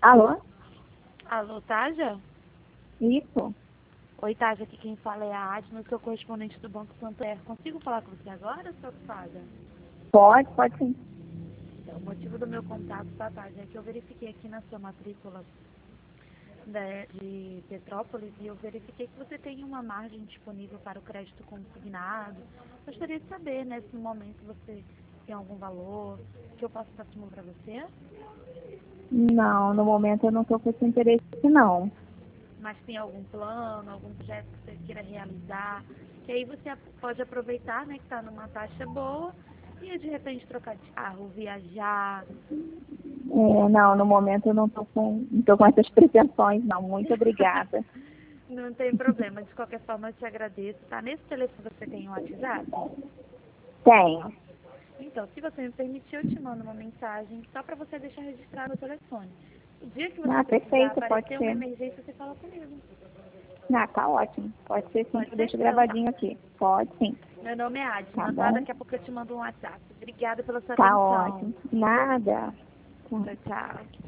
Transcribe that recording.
Alô? Alô, Taja? Isso? Oi, Taja, aqui quem fala é a Adna, sou correspondente do Banco Santander. Consigo falar com você agora, sua ocupada? Pode sim. Então, o motivo do meu contato, tá, Taja, é que eu verifiquei aqui na sua matrícula de Petrópolis e eu verifiquei que você tem uma margem disponível para o crédito consignado. Gostaria de saber, né, se no momento você tem algum valor que eu possa estar assumindo para você, Não, no momento eu não estou com esse interesse, não. mas tem algum plano, algum projeto que você queira realizar, que aí você pode aproveitar, né, que está numa taxa boa e de repente trocar de carro, viajar. Não, no momento eu não tô com essas pretensões, não. Muito obrigada. Não tem problema, de qualquer forma eu te agradeço, tá? Nesse telefone você tem um WhatsApp? Tenho. Então, se você me permitir, eu te mando uma mensagem só para você deixar registrado no telefone. O dia que você Ah, precisar perfeito, pode aparecer uma ser. emergência, você fala comigo. Ah, tá ótimo. Pode ser sim, Pode que eu ser? deixo Então tá. gravadinho aqui. Pode sim. Meu nome é Tá Adna, tá? bom? Daqui a pouco eu te mando um WhatsApp. Obrigada pela sua Tá atenção. ótimo. Nada. Tá. Tchau, tchau.